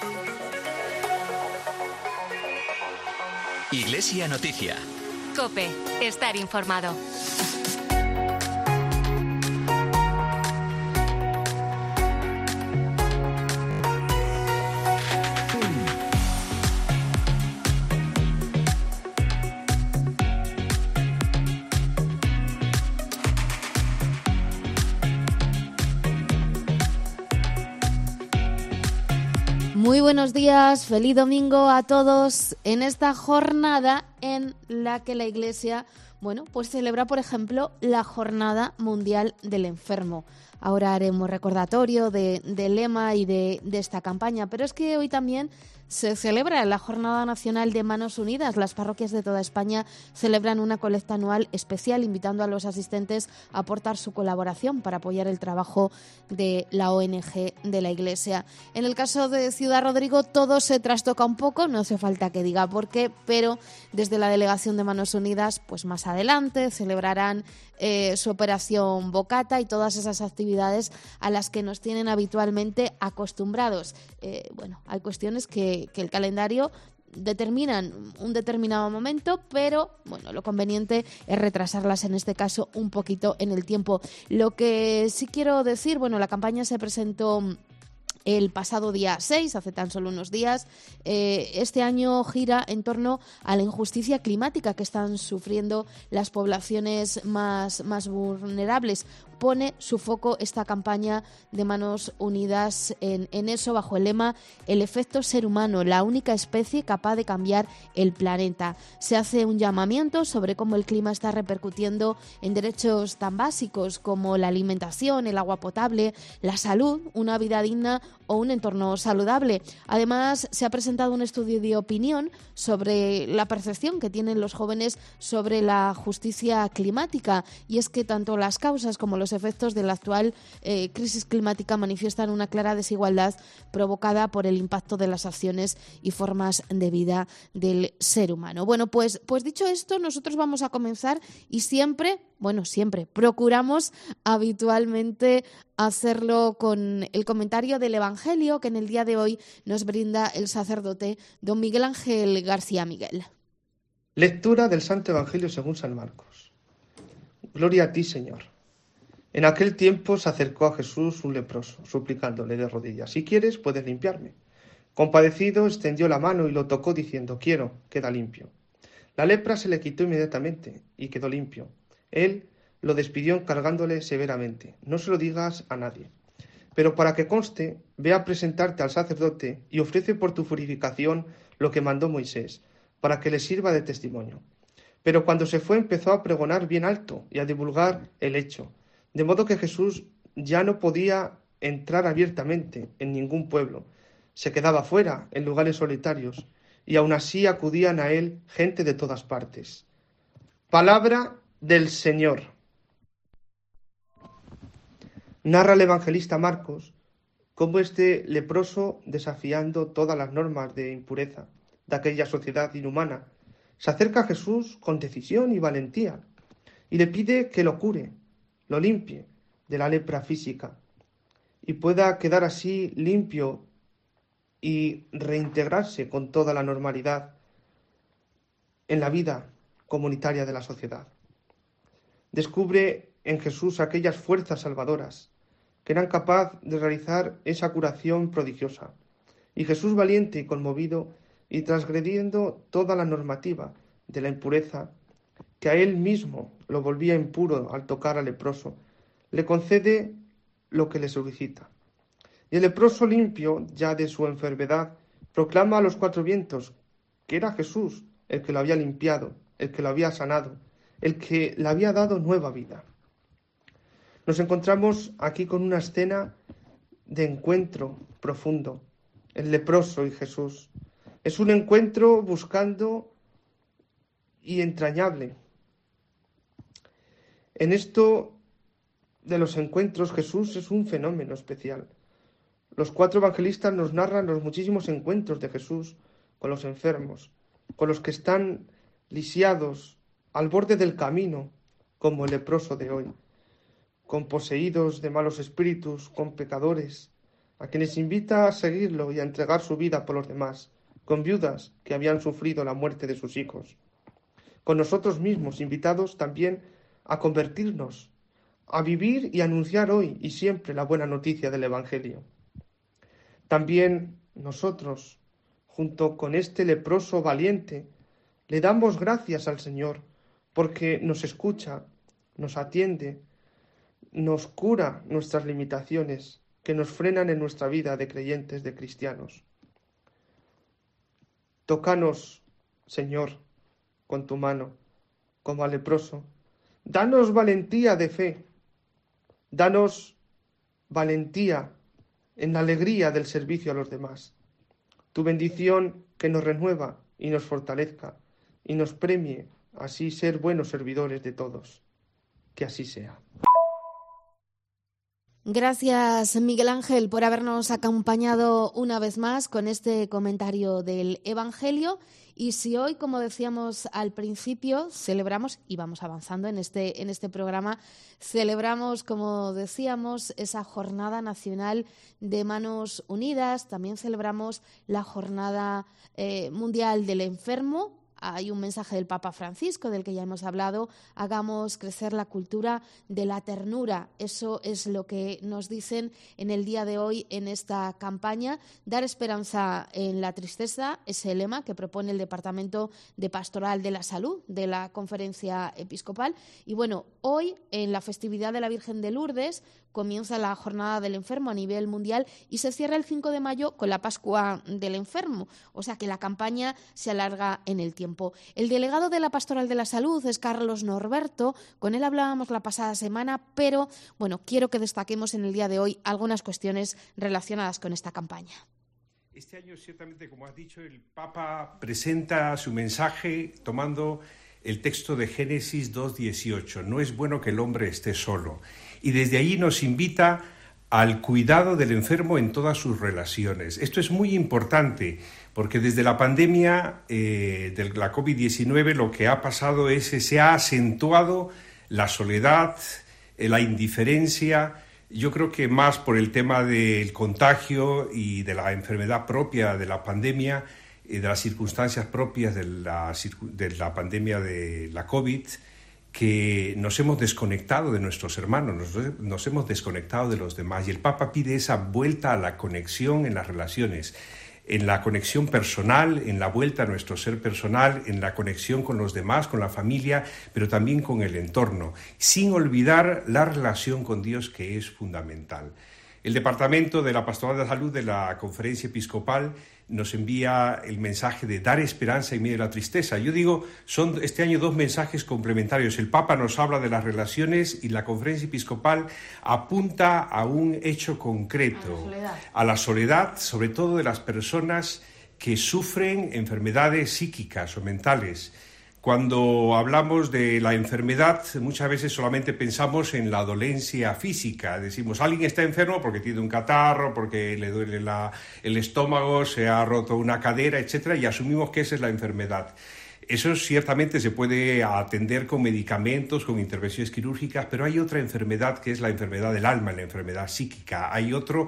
Iglesia Noticia. COPE. Estar informado. Muy buenos días, feliz domingo a todos en esta jornada en la que la Iglesia, pues celebra, por ejemplo, la Jornada Mundial del Enfermo. Ahora haremos recordatorio del lema y de esta campaña, pero es que hoy también se celebra la Jornada Nacional de Manos Unidas. Las parroquias de toda España celebran una colecta anual especial, invitando a los asistentes a aportar su colaboración para apoyar el trabajo de la ONG de la Iglesia. En el caso de Ciudad Rodrigo todo se trastoca un poco, no hace falta que diga por qué, pero desde la Delegación de Manos Unidas, pues más adelante celebrarán su operación Bocata y todas esas actividades a las que nos tienen habitualmente acostumbrados. Hay cuestiones que el calendario determinan un determinado momento, pero lo conveniente es retrasarlas en este caso un poquito en el tiempo. Lo que sí quiero decir, la campaña se presentó el pasado día 6, hace tan solo unos días. Este año gira en torno a la injusticia climática que están sufriendo las poblaciones más vulnerables. Pone su foco esta campaña de Manos Unidas en eso, bajo el lema "El efecto ser humano, la única especie capaz de cambiar el planeta". Se hace un llamamiento sobre cómo el clima está repercutiendo en derechos tan básicos como la alimentación, el agua potable, la salud, una vida digna o un entorno saludable. Además, se ha presentado un estudio de opinión sobre la percepción que tienen los jóvenes sobre la justicia climática, y es que tanto las causas como los efectos de la actual crisis climática manifiestan una clara desigualdad provocada por el impacto de las acciones y formas de vida del ser humano. Pues dicho esto, nosotros vamos a comenzar y siempre procuramos habitualmente hacerlo con el comentario del Evangelio que en el día de hoy nos brinda el sacerdote don Miguel Ángel García Miguel. Lectura del Santo Evangelio según San Marcos. Gloria a ti, Señor. En aquel tiempo se acercó a Jesús un leproso, suplicándole de rodillas: si quieres, puedes limpiarme. Compadecido, extendió la mano y lo tocó, diciendo: quiero, queda limpio. La lepra se le quitó inmediatamente y quedó limpio. Él lo despidió encargándole severamente: no se lo digas a nadie. Pero para que conste, ve a presentarte al sacerdote y ofrece por tu purificación lo que mandó Moisés, para que le sirva de testimonio. Pero cuando se fue empezó a pregonar bien alto y a divulgar el hecho, de modo que Jesús ya no podía entrar abiertamente en ningún pueblo. Se quedaba fuera, en lugares solitarios, y aún así acudían a él gente de todas partes. Palabra del Señor. Narra el evangelista Marcos cómo este leproso, desafiando todas las normas de impureza de aquella sociedad inhumana, se acerca a Jesús con decisión y valentía y le pide que lo cure, lo limpie de la lepra física y pueda quedar así limpio y reintegrarse con toda la normalidad en la vida comunitaria de la sociedad. Descubre en Jesús aquellas fuerzas salvadoras que eran capaces de realizar esa curación prodigiosa. Y Jesús, valiente y conmovido, y transgrediendo toda la normativa de la impureza, que a él mismo lo volvía impuro al tocar al leproso, le concede lo que le solicita. Y el leproso, limpio ya de su enfermedad, proclama a los cuatro vientos que era Jesús el que lo había limpiado, el que lo había sanado, el que le había dado nueva vida. Nos encontramos aquí con una escena de encuentro profundo, el leproso y Jesús. Es un encuentro buscando y entrañable. En esto de los encuentros, Jesús es un fenómeno especial. Los cuatro evangelistas nos narran los muchísimos encuentros de Jesús con los enfermos, con los que están lisiados al borde del camino, como el leproso de hoy, con poseídos de malos espíritus, con pecadores, a quienes invita a seguirlo y a entregar su vida por los demás, con viudas que habían sufrido la muerte de sus hijos, con nosotros mismos invitados también a convertirnos, a vivir y anunciar hoy y siempre la buena noticia del Evangelio. También nosotros, junto con este leproso valiente, le damos gracias al Señor porque nos escucha, nos atiende, nos cura nuestras limitaciones que nos frenan en nuestra vida de creyentes, de cristianos. Tócanos, Señor, con tu mano, como al leproso. Danos valentía de fe. Danos valentía en la alegría del servicio a los demás. Tu bendición que nos renueva y nos fortalezca y nos premie así ser buenos servidores de todos. Que así sea. Gracias, Miguel Ángel, por habernos acompañado una vez más con este comentario del Evangelio. Y si hoy, como decíamos al principio, celebramos, y vamos avanzando en este programa, celebramos, como decíamos, esa Jornada Nacional de Manos Unidas, también celebramos la Jornada Mundial del Enfermo. Hay un mensaje del Papa Francisco, del que ya hemos hablado, hagamos crecer la cultura de la ternura. Eso es lo que nos dicen en el día de hoy en esta campaña. Dar esperanza en la tristeza es el lema que propone el Departamento de Pastoral de la Salud de la Conferencia Episcopal. Y bueno, hoy en la festividad de la Virgen de Lourdes comienza la Jornada del Enfermo a nivel mundial y se cierra el 5 de mayo con la Pascua del Enfermo. O sea que la campaña se alarga en el tiempo. El delegado de la Pastoral de la Salud es Carlos Norberto. Con él hablábamos la pasada semana, pero bueno, quiero que destaquemos en el día de hoy algunas cuestiones relacionadas con esta campaña. Este año, ciertamente, como has dicho, el Papa presenta su mensaje tomando el texto de Génesis 2:18. No es bueno que el hombre esté solo. Y desde ahí nos invita al cuidado del enfermo en todas sus relaciones. Esto es muy importante porque desde la pandemia de la COVID-19 lo que ha pasado es que se ha acentuado la soledad, la indiferencia. Yo creo que más por el tema del contagio y de la enfermedad propia de la pandemia, de las circunstancias propias de la pandemia de la COVID, que nos hemos desconectado de nuestros hermanos, nos hemos desconectado de los demás. Y el Papa pide esa vuelta a la conexión en las relaciones, en la conexión personal, en la vuelta a nuestro ser personal, en la conexión con los demás, con la familia, pero también con el entorno, sin olvidar la relación con Dios, que es fundamental. El Departamento de la Pastoral de la Salud de la Conferencia Episcopal nos envía el mensaje de dar esperanza en medio de la tristeza. Yo digo, son este año dos mensajes complementarios. El Papa nos habla de las relaciones y la Conferencia Episcopal apunta a un hecho concreto, a la soledad, sobre todo de las personas que sufren enfermedades psíquicas o mentales. Cuando hablamos de la enfermedad, muchas veces solamente pensamos en la dolencia física. Decimos, alguien está enfermo porque tiene un catarro, porque le duele el estómago, se ha roto una cadera, etc., y asumimos que esa es la enfermedad. Eso ciertamente se puede atender con medicamentos, con intervenciones quirúrgicas, pero hay otra enfermedad que es la enfermedad del alma, la enfermedad psíquica. Hay otro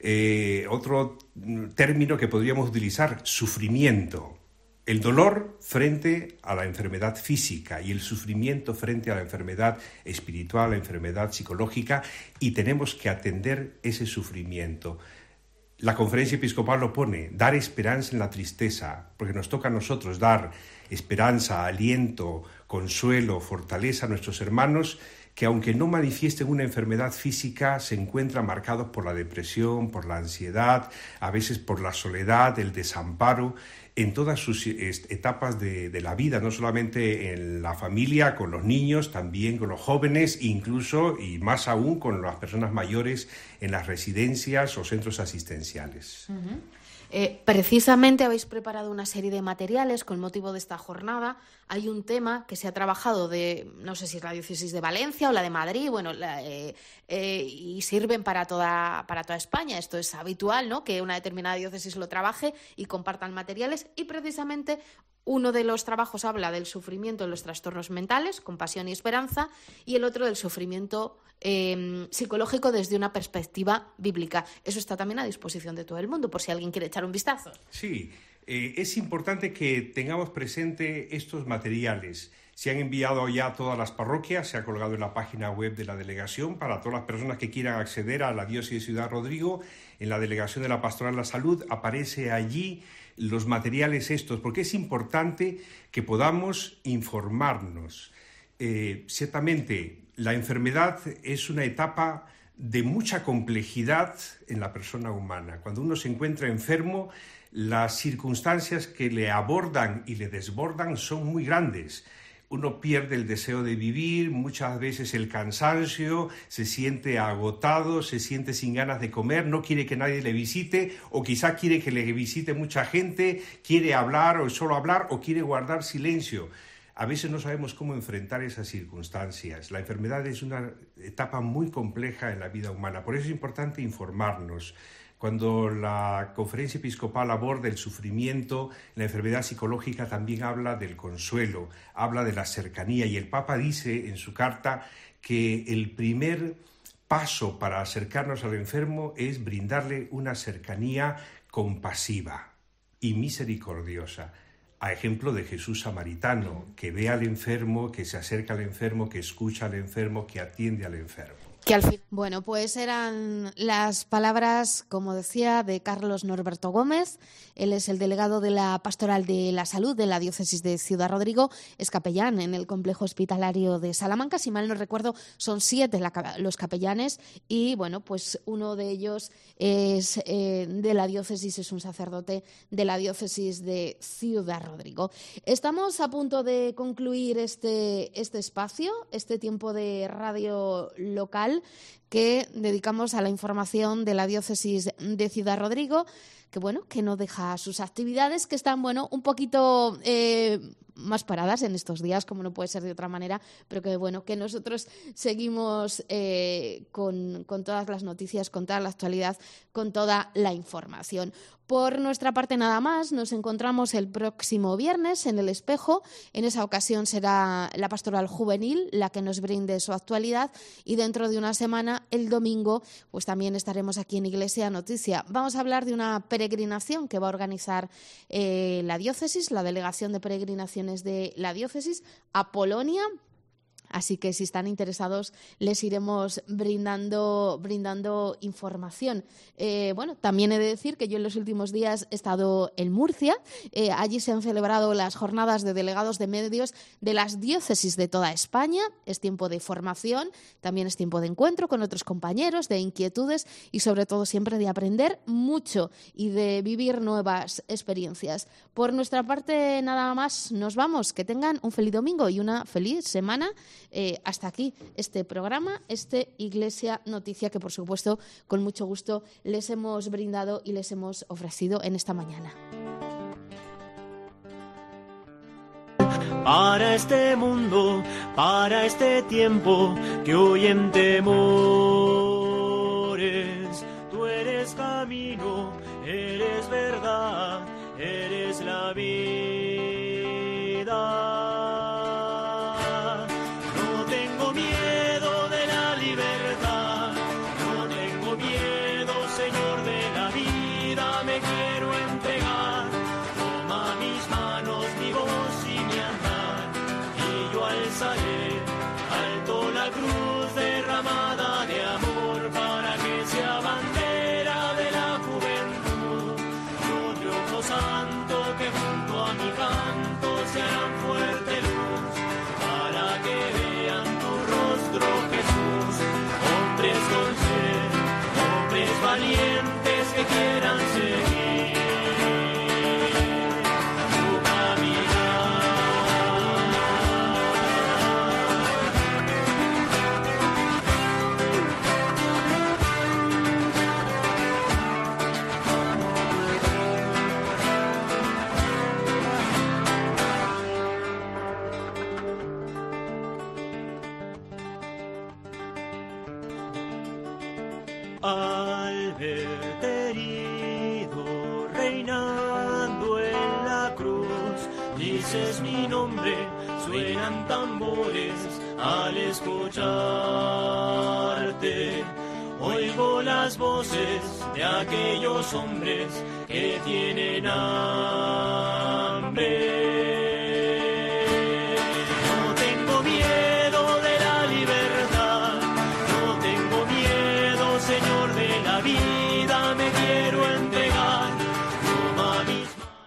término que podríamos utilizar, sufrimiento. El dolor frente a la enfermedad física y el sufrimiento frente a la enfermedad espiritual, la enfermedad psicológica, y tenemos que atender ese sufrimiento. La Conferencia Episcopal lo pone, dar esperanza en la tristeza, porque nos toca a nosotros dar esperanza, aliento, consuelo, fortaleza a nuestros hermanos que, aunque no manifiesten una enfermedad física, se encuentran marcados por la depresión, por la ansiedad, a veces por la soledad, el desamparo, en todas sus etapas de la vida, no solamente en la familia, con los niños, también con los jóvenes, incluso y más aún con las personas mayores en las residencias o centros asistenciales. Uh-huh. Precisamente habéis preparado una serie de materiales con motivo de esta jornada. Hay un tema que se ha trabajado no sé si es la diócesis de Valencia o la de Madrid, y sirven para toda España. Esto es habitual, ¿no?, que una determinada diócesis lo trabaje y compartan materiales, y precisamente uno de los trabajos habla del sufrimiento en los trastornos mentales, compasión y esperanza, y el otro del sufrimiento psicológico desde una perspectiva bíblica. Eso está también a disposición de todo el mundo, por si alguien quiere echar un vistazo. Sí, es importante que tengamos presente estos materiales. Se han enviado ya a todas las parroquias, se ha colgado en la página web de la delegación para todas las personas que quieran acceder a la diócesis de Ciudad Rodrigo. En la delegación de la Pastoral de la Salud aparece allí los materiales estos, porque es importante que podamos informarnos. Ciertamente, la enfermedad es una etapa de mucha complejidad en la persona humana. Cuando uno se encuentra enfermo, las circunstancias que le abordan y le desbordan son muy grandes. Uno pierde el deseo de vivir, muchas veces el cansancio, se siente agotado, se siente sin ganas de comer, no quiere que nadie le visite, o quizá quiere que le visite mucha gente, quiere hablar o solo hablar, o quiere guardar silencio. A veces no sabemos cómo enfrentar esas circunstancias. La enfermedad es una etapa muy compleja en la vida humana, por eso es importante informarnos. Cuando la Conferencia Episcopal aborda el sufrimiento, la enfermedad psicológica también habla del consuelo, habla de la cercanía, y el Papa dice en su carta que el primer paso para acercarnos al enfermo es brindarle una cercanía compasiva y misericordiosa. A ejemplo de Jesús samaritano, que ve al enfermo, que se acerca al enfermo, que escucha al enfermo, que atiende al enfermo. Bueno, pues eran las palabras, como decía, de Carlos Norberto Gómez. Él es el delegado de la Pastoral de la Salud de la Diócesis de Ciudad Rodrigo. Es capellán en el complejo hospitalario de Salamanca. Si mal no recuerdo, son 7 los capellanes, y bueno, pues uno de ellos es de la diócesis, es un sacerdote de la Diócesis de Ciudad Rodrigo. Estamos a punto de concluir este espacio, este tiempo de radio local que dedicamos a la información de la Diócesis de Ciudad Rodrigo, que no deja sus actividades, que están un poquito más paradas en estos días, como no puede ser de otra manera, pero que nosotros seguimos con todas las noticias, con toda la actualidad, con toda la información. Por nuestra parte nada más, nos encontramos el próximo viernes en El Espejo. En esa ocasión será la Pastoral Juvenil la que nos brinde su actualidad, y dentro de una semana, el domingo, pues también estaremos aquí en Iglesia Noticia. Vamos a hablar de una peregrinación que va a organizar la diócesis, la Delegación de Peregrinaciones de la diócesis, a Polonia. Así que si están interesados les iremos brindando información. También he de decir que yo en los últimos días he estado en Murcia. Allí se han celebrado las jornadas de delegados de medios de las diócesis de toda España. Es tiempo de formación, también es tiempo de encuentro con otros compañeros, de inquietudes y sobre todo siempre de aprender mucho y de vivir nuevas experiencias. Por nuestra parte nada más, nos vamos. Que tengan un feliz domingo y una feliz semana. Hasta aquí este programa, Iglesia Noticia, que por supuesto con mucho gusto les hemos brindado y les hemos ofrecido en esta mañana. Para este mundo, para este tiempo que hoy en temores, tú eres camino, eres verdad, eres la vida. Valientes que quieran seguir tu caminar. dices mi nombre, suenan tambores al escucharte. Oigo las voces de aquellos hombres que tienen